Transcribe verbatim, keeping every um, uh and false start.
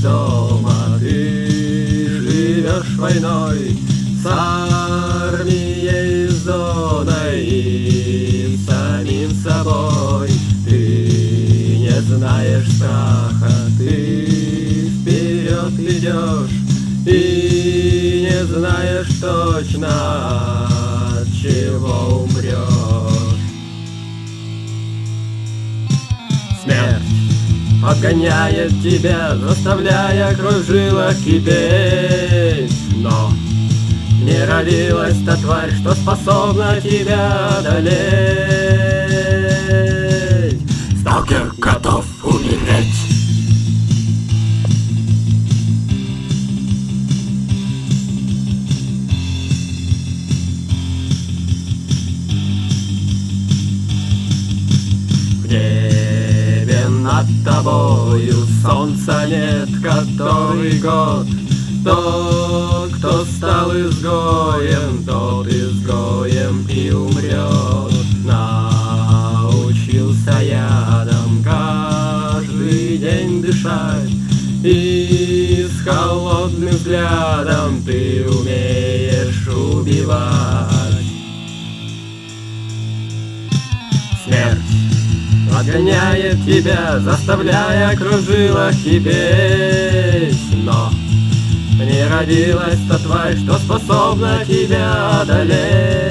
дома. Ты живешь войной с армией, с зоной и самим собой. Ты не знаешь страха, ты вперед идешь и не знаешь точно, от чего умрешь. Смерть подгоняет тебя, заставляя кровь в жилах кипеть. Но не родилась та тварь, что способна тебя одолеть. Сталкер готов умереть. В небе над тобою солнца нет который год. Тот, кто стал изгоем, тот изгоем и умрет. Научился ядом каждый день дышать, и с холодным взглядом ты умеешь убивать. Смерть отгоняет тебя, заставляя кровь в жилах кипеть. Но не родилась та тварь, что способна тебя одолеть.